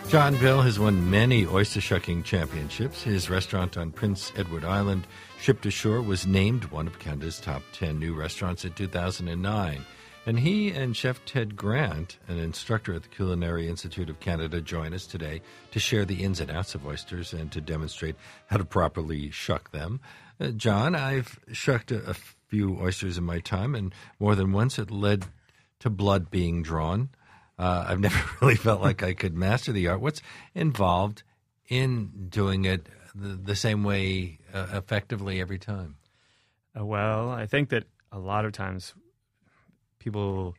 John Bill has won many oyster shucking championships. His restaurant on Prince Edward Island, Ship to Shore, was named one of Canada's top 10 new restaurants in 2009. And he and Chef Ted Grant, an instructor at the Culinary Institute of Canada, join us today to share the ins and outs of oysters and to demonstrate how to properly shuck them. John, I've shucked a few oysters in my time, and more than once it led to blood being drawn. I've never really felt like I could master the art. What's involved in doing it the same way effectively every time? Well, I think that a lot of times people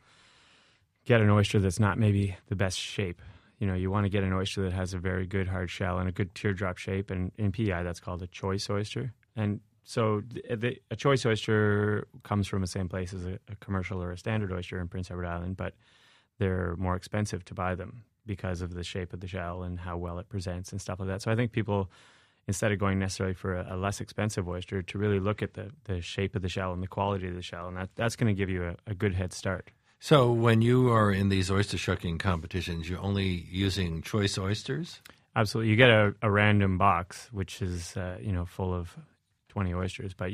get an oyster that's not maybe the best shape. You know, you want to get an oyster that has a very good hard shell and a good teardrop shape. And in PEI, that's called a choice oyster. And so a choice oyster comes from the same place as a commercial or a standard oyster in Prince Edward Island, but they're more expensive to buy them because of the shape of the shell and how well it presents and stuff like that. So I think people, instead of going necessarily for a less expensive oyster, to really look at the shape of the shell and the quality of the shell, and that's going to give you a good head start. So when you are in these oyster shucking competitions, you're only using choice oysters? Absolutely. You get a random box, which is full of 20 oysters, but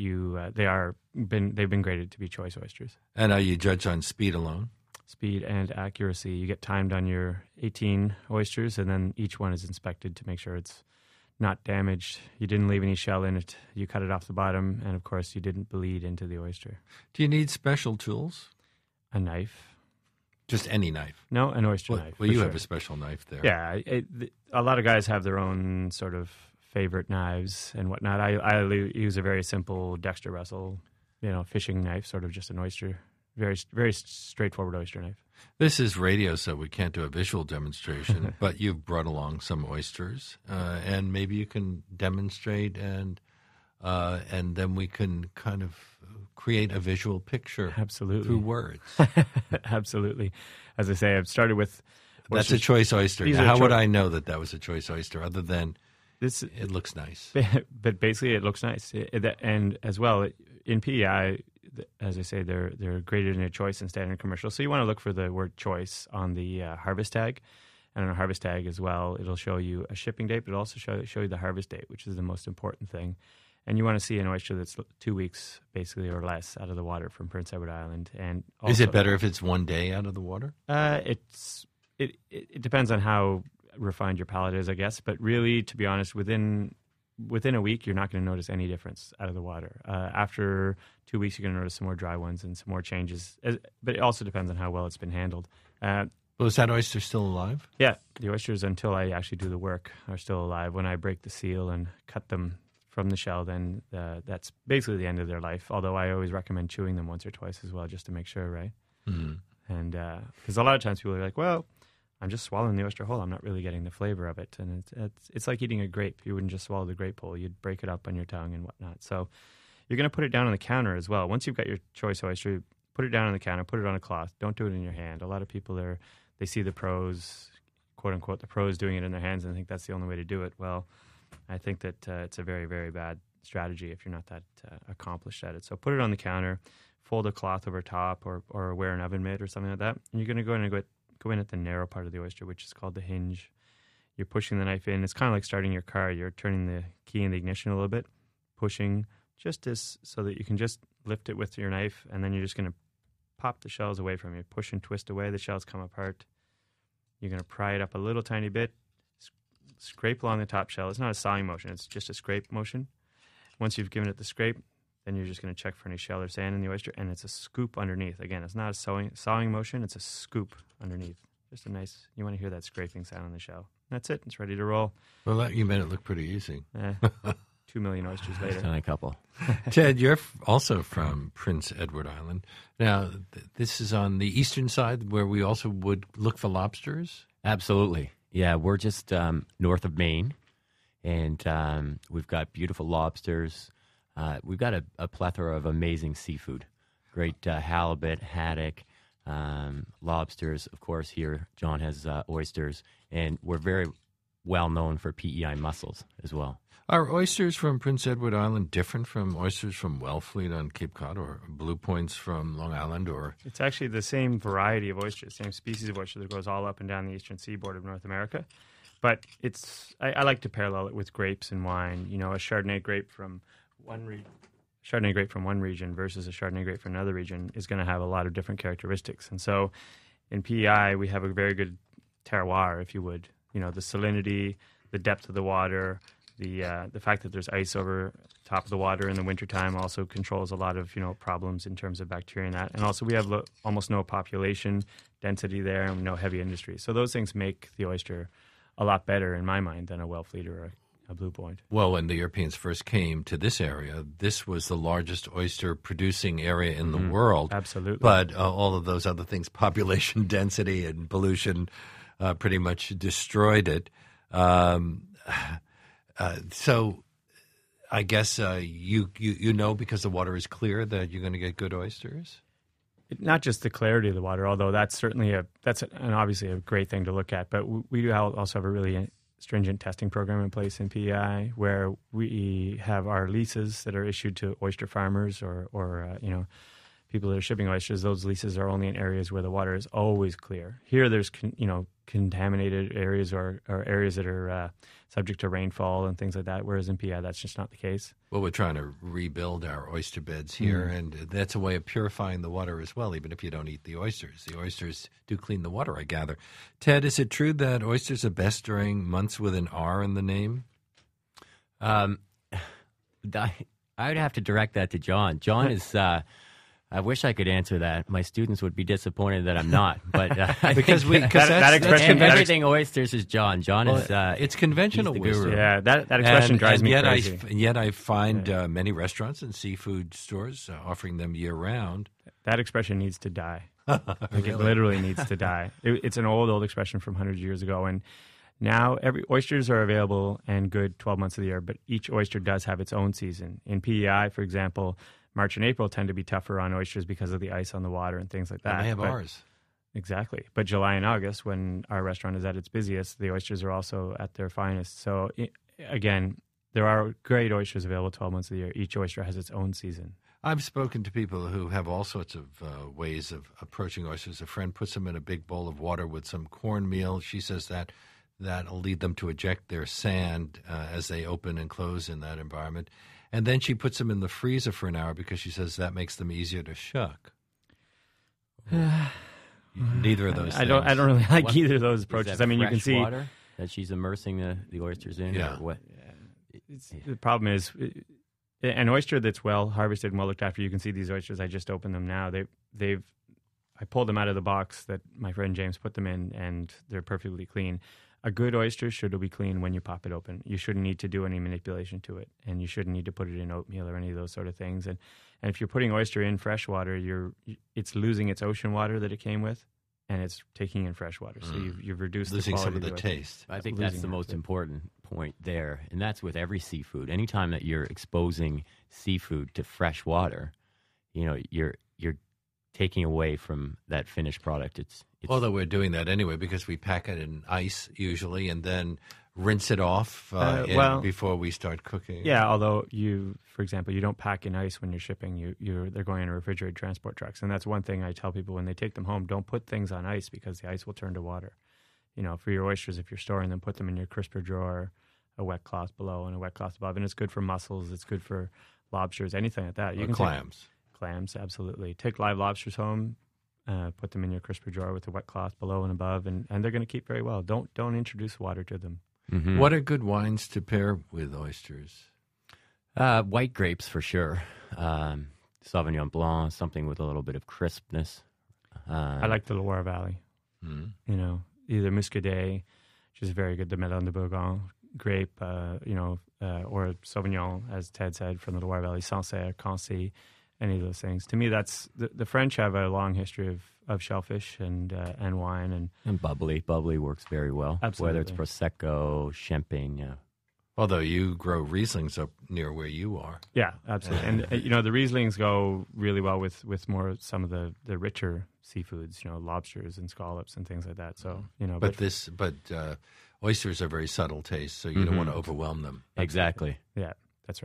they've been graded to be choice oysters. And are you judged on speed alone? Speed and accuracy. You get timed on your 18 oysters, and then each one is inspected to make sure it's not damaged. You didn't leave any shell in it. You cut it off the bottom, and of course, you didn't bleed into the oyster. Do you need special tools? A knife. Just any knife? No, an oyster knife. Well, you have a special knife there. Yeah, a lot of guys have their own sort of favorite knives and whatnot. I use a very simple Dexter Russell, fishing knife, sort of just an oyster. Very, very straightforward oyster knife. This is radio, so we can't do a visual demonstration, but you've brought along some oysters, and maybe you can demonstrate, and then we can kind of create a visual picture. Absolutely. Through words. Absolutely. As I say, I've started with oysters. That's a choice oyster. Now, how would I know that was a choice oyster other than it looks nice? But basically, it looks nice. And as well, in PEI, as I say, they're graded in a choice and standard commercial. So you want to look for the word choice on the harvest tag. And on a harvest tag as well, it'll show you a shipping date, but it'll also show you the harvest date, which is the most important thing. And you want to see an oyster that's 2 weeks, basically, or less out of the water from Prince Edward Island. And also, is it better if it's 1 day out of the water? It depends on how refined your palate is, I guess. But really, to be honest, within a week, you're not going to notice any difference out of the water. After 2 weeks, you're going to notice some more dry ones and some more changes. But it also depends on how well it's been handled. Well, is that oyster still alive? Yeah. The oysters, until I actually do the work, are still alive. When I break the seal and cut them from the shell, then that's basically the end of their life. Although I always recommend chewing them once or twice as well, just to make sure, right? Mm-hmm. And because a lot of times people are like, well, I'm just swallowing the oyster whole. I'm not really getting the flavor of it. And it's like eating a grape. You wouldn't just swallow the grape whole. You'd break it up on your tongue and whatnot. So you're going to put it down on the counter as well. Once you've got your choice oyster, put it down on the counter, put it on a cloth. Don't do it in your hand. A lot of people they see the pros, quote unquote, the pros doing it in their hands and think that's the only way to do it. Well, I think that it's a very, very bad strategy if you're not that accomplished at it. So put it on the counter, fold a cloth over top or wear an oven mitt or something like that. And you're going to go in at the narrow part of the oyster, which is called the hinge. You're pushing the knife in. It's kind of like starting your car. You're turning the key in the ignition a little bit, pushing just so that you can just lift it with your knife, and then you're just going to pop the shells away from you. Push and twist away. The shells come apart. You're going to pry it up a little tiny bit, scrape along the top shell. It's not a sawing motion. It's just a scrape motion. Once you've given it the scrape, then you're just going to check for any shell or sand in the oyster, and it's a scoop underneath. Again, it's not a sawing motion. It's a scoop underneath. Just a nice, you want to hear that scraping sound on the shell. That's it. It's ready to roll. Well, you made it look pretty easy. 2 million oysters later. Done a couple. Ted, you're also from Prince Edward Island. Now, this is on the eastern side where we also would look for lobsters? Absolutely. Yeah, we're just north of Maine, and we've got beautiful lobsters. We've got a plethora of amazing seafood. Great halibut, haddock, lobsters. Of course, here John has oysters, and we're very well known for PEI mussels as well. Are oysters from Prince Edward Island different from oysters from Wellfleet on Cape Cod or Blue Points from Long Island? Or it's actually the same variety of oysters, same species of oyster that goes all up and down the eastern seaboard of North America. But I like to parallel it with grapes and wine. You know, a Chardonnay grape from one region versus a Chardonnay grape from another region is going to have a lot of different characteristics. And so in PEI, we have a very good terroir, if you would. You know, the salinity, the depth of the water, the fact that there's ice over top of the water in the wintertime also controls a lot of, you know, problems in terms of bacteria and that. And also we have almost no population density there and no heavy industry. So those things make the oyster a lot better in my mind than a Wellfleet or a Blue Point. Well, when the Europeans first came to this area, this was the largest oyster producing area in the world. Absolutely. But all of those other things, population density and pollution, pretty much destroyed it. So I guess you know, because the water is clear, that you're going to get good oysters? Not just the clarity of the water, although that's certainly obviously a great thing to look at. But we do also have a really stringent testing program in place in PEI, where we have our leases that are issued to oyster farmers or you know, people that are shipping oysters. Those leases are only in areas where the water is always clear. Here, there's contaminated areas or areas that are subject to rainfall and things like that, whereas in PEI, that's just not the case. Well, we're trying to rebuild our oyster beds here, and that's a way of purifying the water as well, even if you don't eat the oysters. The oysters do clean the water, I gather. Ted, is it true that oysters are best during months with an R in the name? I would have to direct that to John. John is... I wish I could answer that. My students would be disappointed that I'm not. But because that expression, everything oysters is John. John is it's conventional wisdom. Yeah, that expression drives me crazy. Yet I find many restaurants and seafood stores offering them year round. That expression needs to die. Really? It literally needs to die. It's an old expression from hundreds of years ago, and now oysters are available and good 12 months of the year, but each oyster does have its own season. In PEI, for example, March and April tend to be tougher on oysters because of the ice on the water and things like that. And they have ours. Exactly. But July and August, when our restaurant is at its busiest, the oysters are also at their finest. So, again, there are great oysters available 12 months of the year. Each oyster has its own season. I've spoken to people who have all sorts of ways of approaching oysters. A friend puts them in a big bowl of water with some cornmeal. She says that'll lead them to eject their sand as they open and close in that environment. And then she puts them in the freezer for an hour because she says that makes them easier to shuck. Neither of those things. I don't really like either of those approaches. I mean, you can see water that she's immersing the oysters in. Yeah. Or what? The problem is an oyster that's well harvested and well looked after. You can see these oysters. I just opened them now. I pulled them out of the box that my friend James put them in, and they're perfectly clean. A good oyster should be clean when you pop it open. You shouldn't need to do any manipulation to it, and you shouldn't need to put it in oatmeal or any of those sort of things. And if you're putting oyster in fresh water, it's losing its ocean water that it came with, and it's taking in fresh water. So you've reduced losing the quality some of the taste. I think that's the most important point there, and that's with every seafood. Anytime that you're exposing seafood to fresh water, you're taking away from that finished product. It's although we're doing that anyway because we pack it in ice usually and then rinse it off before we start cooking. Yeah, although for example, you don't pack in ice when you're shipping. They're going in refrigerated transport trucks, and that's one thing I tell people when they take them home: don't put things on ice because the ice will turn to water. For your oysters, if you're storing them, put them in your crisper drawer, a wet cloth below and a wet cloth above, and it's good for mussels. It's good for lobsters, anything like that. Clams. Clams, absolutely. Take live lobsters home, put them in your crisper drawer with a wet cloth below and above, and they're going to keep very well. Don't introduce water to them. Mm-hmm. What are good wines to pair with oysters? White grapes for sure. Sauvignon Blanc, something with a little bit of crispness. I like the Loire Valley. Either Muscadet, which is very good, the Melon de Bourgogne grape, or Sauvignon, as Ted said, from the Loire Valley, Sancerre, Cancy. Any of those things. To me, that's the French have a long history of shellfish and wine and bubbly. Bubbly works very well. Absolutely. Whether it's Prosecco, Champagne. Yeah. Although you grow Rieslings up near where you are. Yeah, absolutely. And the Rieslings go really well with more some of the richer seafoods. Lobsters and scallops and things like that. So but oysters are very subtle taste, so you don't want to overwhelm them. Exactly. Yeah, that's right.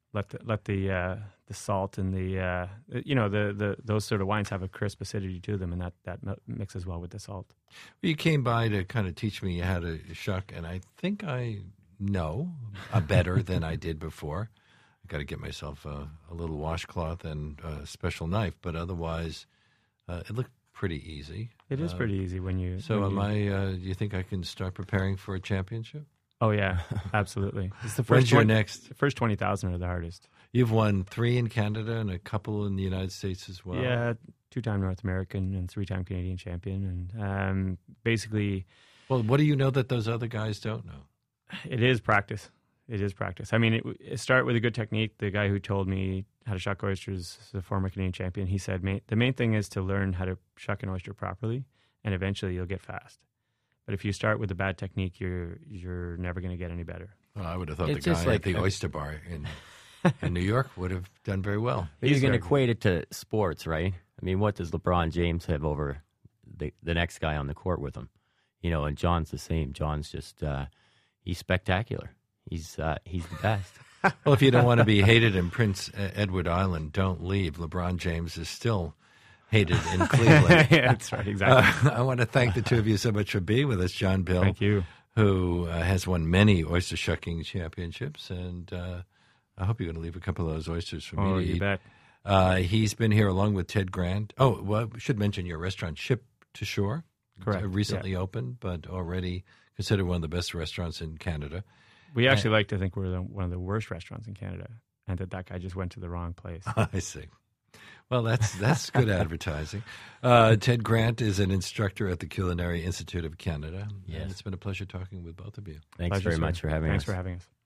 Let the salt and those sort of wines have a crisp acidity to them, and that mixes well with the salt. You came by to kind of teach me how to shuck, and I think I know better than I did before. I got to get myself a little washcloth and a special knife, but otherwise, it looked pretty easy. It is pretty easy when you. So, do you think I can start preparing for a championship? Oh yeah, absolutely. It's the first. When's your next? The first 20,000 are the hardest. You've won 3 in Canada and a couple in the United States as well. Yeah, 2-time North American and 3-time Canadian champion, and basically. Well, what do you know that those other guys don't know? It is practice. It is practice. I mean, it start with a good technique. The guy who told me how to shuck oysters is a former Canadian champion. He said, the main thing is to learn how to shuck an oyster properly, and eventually you'll get fast. But if you start with a bad technique, you're never going to get any better. Well, I would have thought the guy at the oyster bar in New York would have done very well. You can equate it to sports, right? I mean, what does LeBron James have over the next guy on the court with him? And John's the same. John's just he's spectacular. He's the best. Well, if you don't want to be hated in Prince Edward Island, don't leave. LeBron James is still hated in Cleveland. Yeah, that's right, exactly. I want to thank the two of you so much for being with us, John Bill. Thank you. Who has won many oyster shucking championships, and I hope you're going to leave a couple of those oysters for me to eat. You bet. He's been here along with Ted Grant. Oh, well, I should mention your restaurant, Ship to Shore. Correct. Recently opened, but already considered one of the best restaurants in Canada. We actually like to think we're one of the worst restaurants in Canada, and that guy just went to the wrong place. I see. Well, that's good advertising. Ted Grant is an instructor at the Culinary Institute of Canada. Yes. And it's been a pleasure talking with both of you. Thanks very much for having us. Thanks for having us.